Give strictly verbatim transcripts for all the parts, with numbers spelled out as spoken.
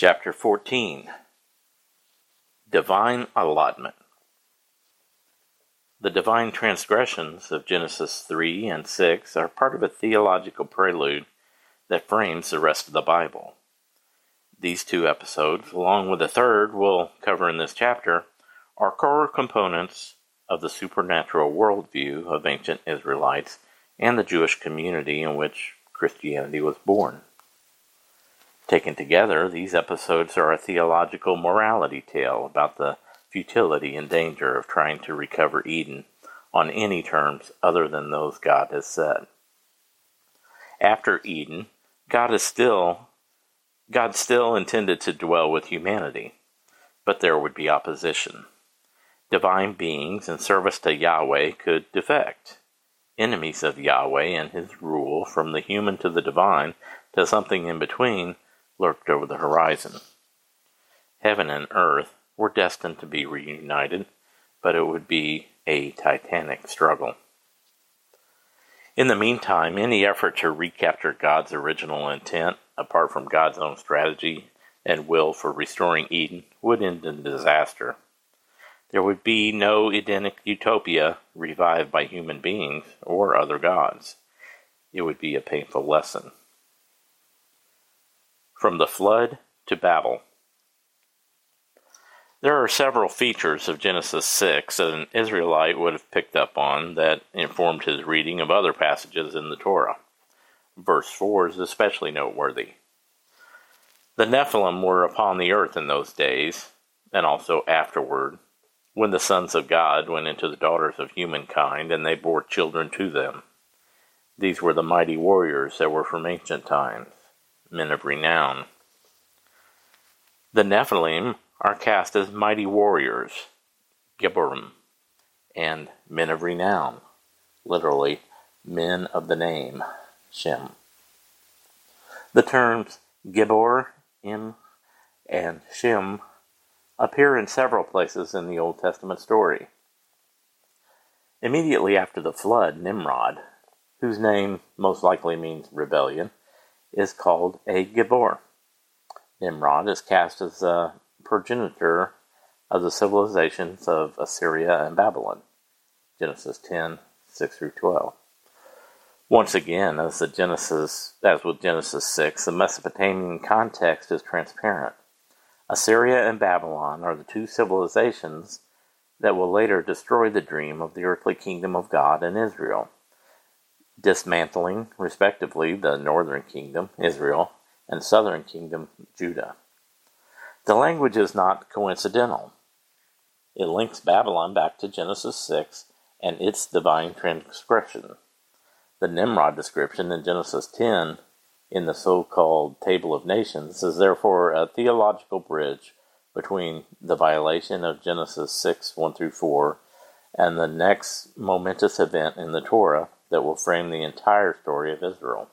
Chapter fourteen. Divine Allotment. The divine transgressions of Genesis three and six are part of a theological prelude that frames the rest of the Bible. These two episodes, along with the third we'll cover in this chapter, are core components of the supernatural worldview of ancient Israelites and the Jewish community in which Christianity was born. Taken together, these episodes are a theological morality tale about the futility and danger of trying to recover Eden on any terms other than those God has set. After Eden, God is still God still intended to dwell with humanity, but there would be opposition. Divine beings in service to Yahweh could defect. Enemies of Yahweh and his rule, from the human to the divine to something in between, lurked over the horizon. Heaven and earth were destined to be reunited, but it would be a titanic struggle. In the meantime, any effort to recapture God's original intent, apart from God's own strategy and will for restoring Eden, would end in disaster. There would be no Edenic utopia revived by human beings or other gods. It would be a painful lesson. From the flood to Babel. There are several features of Genesis six that an Israelite would have picked up on that informed his reading of other passages in the Torah. Verse four is especially noteworthy. The Nephilim were upon the earth in those days, and also afterward, when the sons of God went into the daughters of humankind, and they bore children to them. These were the mighty warriors that were from ancient times, men of renown. The Nephilim are cast as mighty warriors, Gibborim, and men of renown, literally, men of the name, Shem. The terms Gibbor, Im, and Shem appear in several places in the Old Testament story. Immediately after the flood, Nimrod, whose name most likely means rebellion, is called a Gibbor. Nimrod is cast as a progenitor of the civilizations of Assyria and Babylon. Genesis ten, six through twelve. Once again, as the Genesis, as with Genesis six, the Mesopotamian context is transparent. Assyria and Babylon are the two civilizations that will later destroy the dream of the earthly kingdom of God and Israel, dismantling, respectively, the northern kingdom, Israel, and southern kingdom, Judah. The language is not coincidental. It links Babylon back to Genesis six and its divine transgression. The Nimrod description in Genesis ten, in the so-called Table of Nations, is therefore a theological bridge between the violation of Genesis six, one through four, and the next momentous event in the Torah that will frame the entire story of Israel.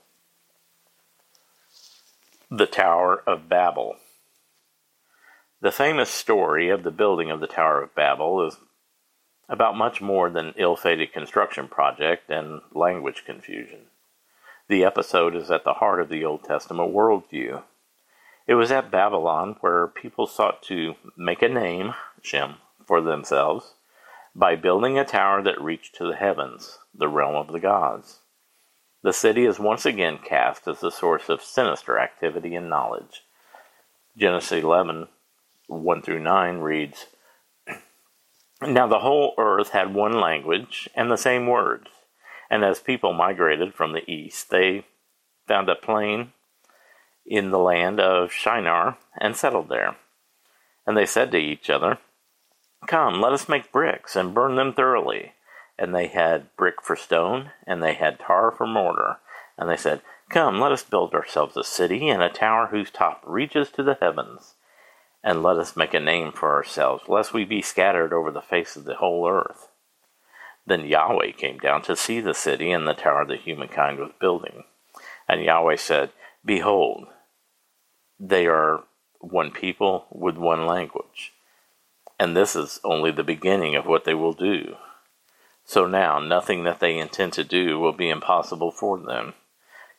The Tower of Babel. The famous story of the building of the Tower of Babel is about much more than an ill-fated construction project and language confusion. The episode is at the heart of the Old Testament worldview. It was at Babylon where people sought to make a name, Shem, for themselves by building a tower that reached to the heavens, the realm of the gods. The city is once again cast as the source of sinister activity and knowledge. Genesis eleven, one through nine reads, Now the whole earth had one language and the same words, and as people migrated from the east, they found a plain in the land of Shinar and settled there. And they said to each other, Come, let us make bricks and burn them thoroughly. And they had brick for stone, and they had tar for mortar. And they said, Come, let us build ourselves a city and a tower whose top reaches to the heavens. And let us make a name for ourselves, lest we be scattered over the face of the whole earth. Then Yahweh came down to see the city and the tower that humankind was building. And Yahweh said, Behold, they are one people with one language. And this is only the beginning of what they will do. So now, nothing that they intend to do will be impossible for them.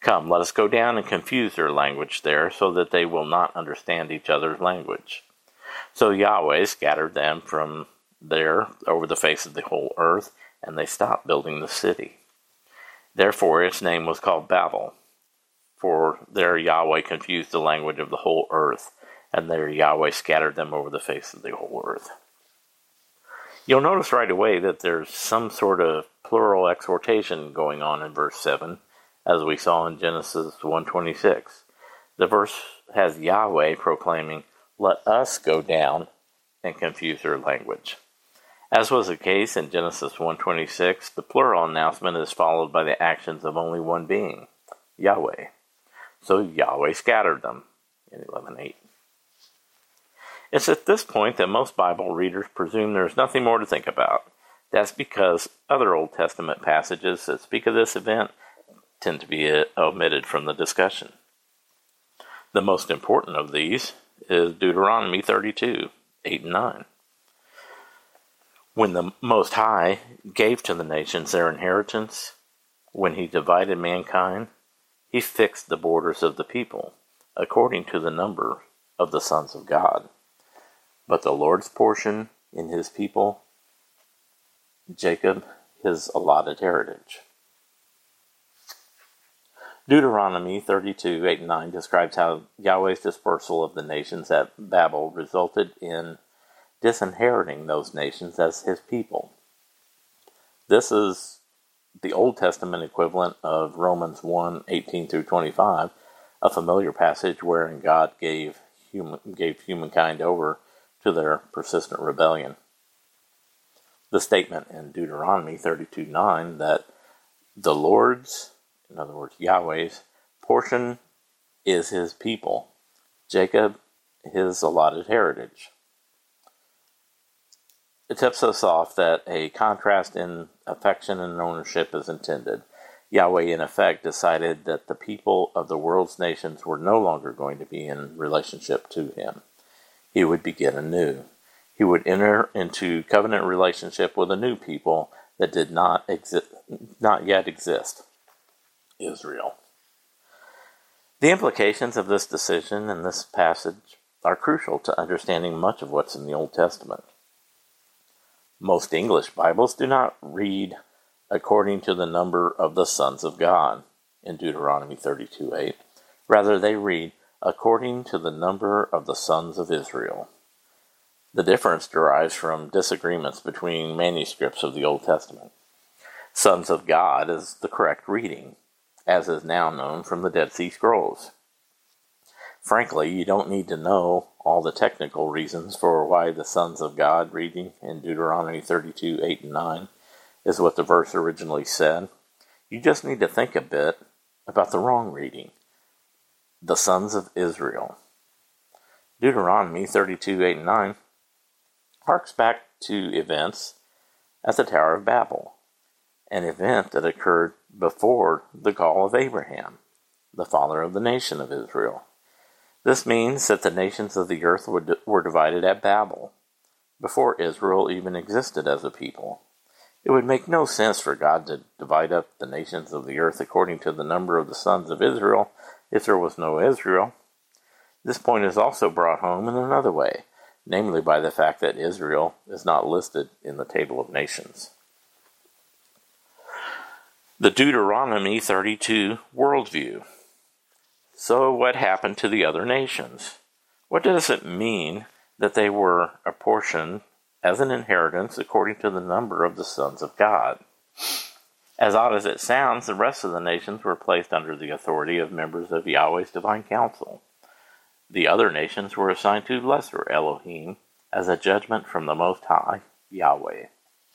Come, let us go down and confuse their language there, so that they will not understand each other's language. So Yahweh scattered them from there over the face of the whole earth, and they stopped building the city. Therefore its name was called Babel, for there Yahweh confused the language of the whole earth, and there Yahweh scattered them over the face of the whole earth. You'll notice right away that there's some sort of plural exhortation going on in verse seven, as we saw in Genesis one twenty-six. The verse has Yahweh proclaiming, "Let us go down and confuse their language." As was the case in Genesis one twenty-six, the plural announcement is followed by the actions of only one being, Yahweh. So Yahweh scattered them in eleven eight. It's at this point that most Bible readers presume there's nothing more to think about. That's because other Old Testament passages that speak of this event tend to be omitted from the discussion. The most important of these is Deuteronomy thirty-two, eight and nine. When the Most High gave to the nations their inheritance, when he divided mankind, he fixed the borders of the people according to the number of the sons of God. But the Lord's portion in his people, Jacob, his allotted heritage. Deuteronomy thirty-two, eight and nine describes how Yahweh's dispersal of the nations at Babel resulted in disinheriting those nations as his people. This is the Old Testament equivalent of Romans one, eighteen through twenty-five, a familiar passage wherein God gave human, gave humankind over to their persistent rebellion. The statement in Deuteronomy thirty-two, nine that the Lord's, in other words, Yahweh's, portion is his people, Jacob his allotted heritage. It tips us off that a contrast in affection and ownership is intended. Yahweh, in effect, decided that the people of the world's nations were no longer going to be in relationship to him. He would begin anew. He would enter into covenant relationship with a new people that did not exist, not yet exist, Israel. The implications of this decision in this passage are crucial to understanding much of what's in the Old Testament. Most English Bibles do not read according to the number of the sons of God in Deuteronomy thirty-two, eight. Rather, they read according to the number of the sons of Israel. The difference derives from disagreements between manuscripts of the Old Testament. Sons of God is the correct reading, as is now known from the Dead Sea Scrolls. Frankly, you don't need to know all the technical reasons for why the sons of God reading in Deuteronomy thirty-two, eight and nine is what the verse originally said. You just need to think a bit about the wrong reading. The sons of Israel. Deuteronomy thirty-two, eight and nine harks back to events at the Tower of Babel, an event that occurred before the call of Abraham, the father of the nation of Israel. This means that the nations of the earth were, were divided at Babel, before Israel even existed as a people. It would make no sense for God to divide up the nations of the earth according to the number of the sons of Israel if there was no Israel. This point is also brought home in another way, namely by the fact that Israel is not listed in the table of nations. The Deuteronomy thirty-two worldview. So what happened to the other nations? What does it mean that they were apportioned as an inheritance according to the number of the sons of God? As odd as it sounds, the rest of the nations were placed under the authority of members of Yahweh's divine council. The other nations were assigned to lesser Elohim as a judgment from the Most High, Yahweh.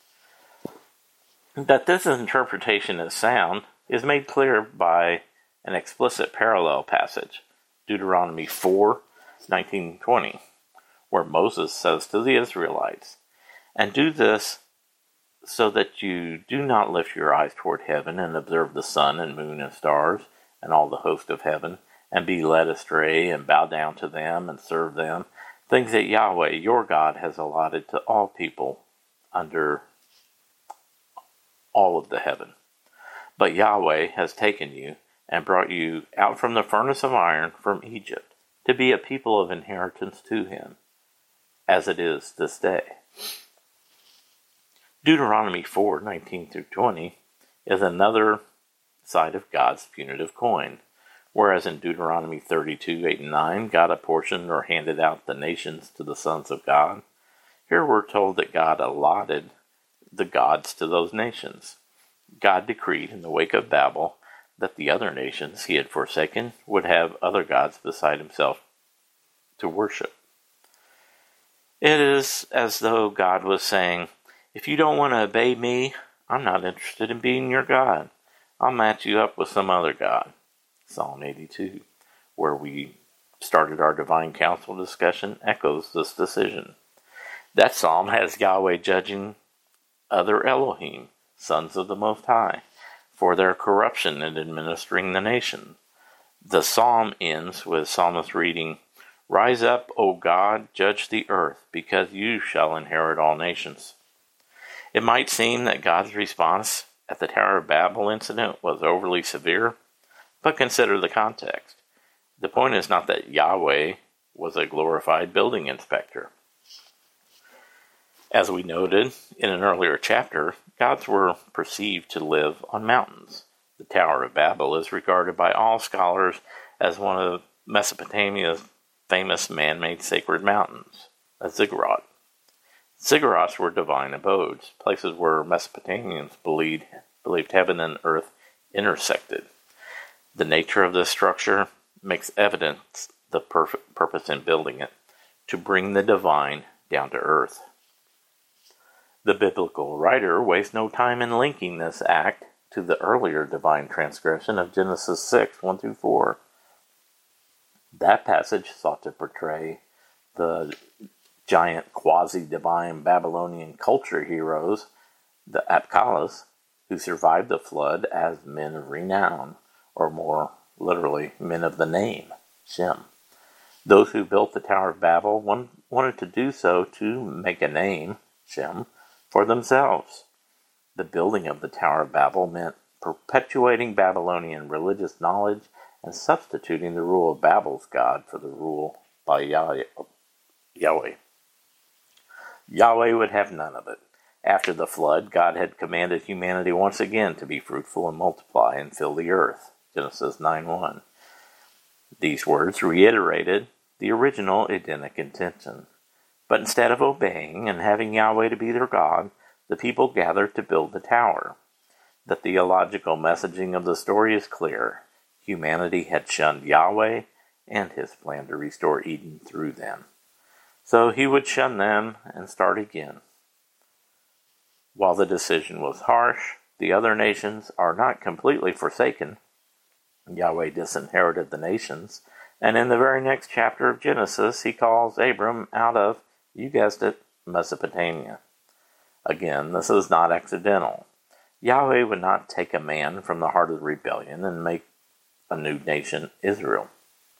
That this interpretation is sound is made clear by an explicit parallel passage, Deuteronomy four, nineteen, twenty, where Moses says to the Israelites, "And do this so that you do not lift your eyes toward heaven and observe the sun and moon and stars and all the host of heaven, and be led astray and bow down to them and serve them, things that Yahweh your God has allotted to all people under all of the heaven. But Yahweh has taken you and brought you out from the furnace of iron from Egypt, to be a people of inheritance to him, as it is this day. Deuteronomy four, nineteen through twenty is another side of God's punitive coin. Whereas in Deuteronomy thirty-two, eight and nine, God apportioned or handed out the nations to the sons of God, here we're told that God allotted the gods to those nations. God decreed in the wake of Babel that the other nations he had forsaken would have other gods beside himself to worship. It is as though God was saying, if you don't want to obey me, I'm not interested in being your God. I'll match you up with some other God. Psalm eighty-two, where we started our divine council discussion, echoes this decision. That psalm has Yahweh judging other Elohim, sons of the Most High, for their corruption in administering the nation. The psalm ends with psalmist reading, Rise up, O God, judge the earth, because you shall inherit all nations. It might seem that God's response at the Tower of Babel incident was overly severe, but consider the context. The point is not that Yahweh was a glorified building inspector. As we noted in an earlier chapter, gods were perceived to live on mountains. The Tower of Babel is regarded by all scholars as one of Mesopotamia's famous man-made sacred mountains, a ziggurat. Ziggurats were divine abodes, places where Mesopotamians believed, believed heaven and earth intersected. The nature of this structure makes evident the perfect purpose in building it, to bring the divine down to earth. The biblical writer wastes no time in linking this act to the earlier divine transgression of Genesis six, one through four. That passage sought to portray the giant quasi-divine Babylonian culture heroes, the Apkallas, who survived the flood as men of renown, or more literally, men of the name, Shem. Those who built the Tower of Babel wanted to do so to make a name, Shem, for themselves. The building of the Tower of Babel meant perpetuating Babylonian religious knowledge and substituting the rule of Babel's God for the rule by Yahweh. Yahweh would have none of it. After the flood, God had commanded humanity once again to be fruitful and multiply and fill the earth. Genesis nine one. These words reiterated the original Edenic intention. But instead of obeying and having Yahweh to be their God, the people gathered to build the tower. The theological messaging of the story is clear. Humanity had shunned Yahweh and his plan to restore Eden through them. So he would shun them and start again. While the decision was harsh, the other nations are not completely forsaken. Yahweh disinherited the nations, and in the very next chapter of Genesis, he calls Abram out of, you guessed it, Mesopotamia. Again, this is not accidental. Yahweh would not take a man from the heart of the rebellion and make a new nation, Israel.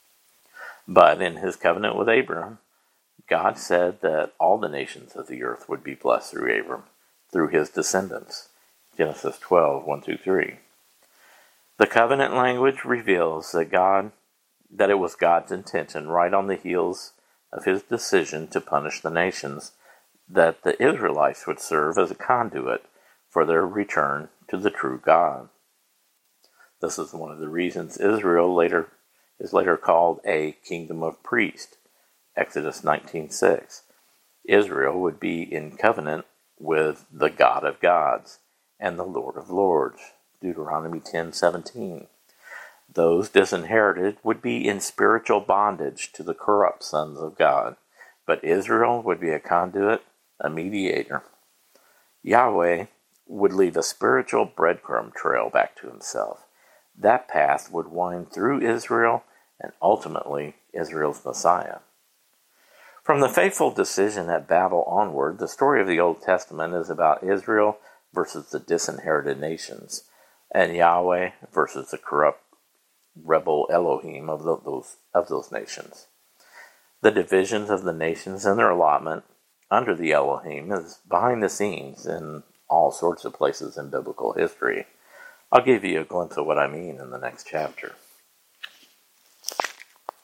But in his covenant with Abram, God said that all the nations of the earth would be blessed through Abram, through his descendants. Genesis twelve, one through three. The covenant language reveals that God, that it was God's intention, right on the heels of his decision to punish the nations, that the Israelites would serve as a conduit for their return to the true God. This is one of the reasons Israel later is later called a kingdom of priests. Exodus nineteen six. Israel would be in covenant with the God of gods and the Lord of lords. Deuteronomy ten seventeen. Those disinherited would be in spiritual bondage to the corrupt sons of God, but Israel would be a conduit, a mediator. Yahweh would leave a spiritual breadcrumb trail back to himself. That path would wind through Israel and ultimately Israel's Messiah. From the fateful decision at Babel onward, the story of the Old Testament is about Israel versus the disinherited nations, and Yahweh versus the corrupt rebel Elohim of the, those of those nations. The divisions of the nations and their allotment under the Elohim is behind the scenes in all sorts of places in biblical history. I'll give you a glimpse of what I mean in the next chapter.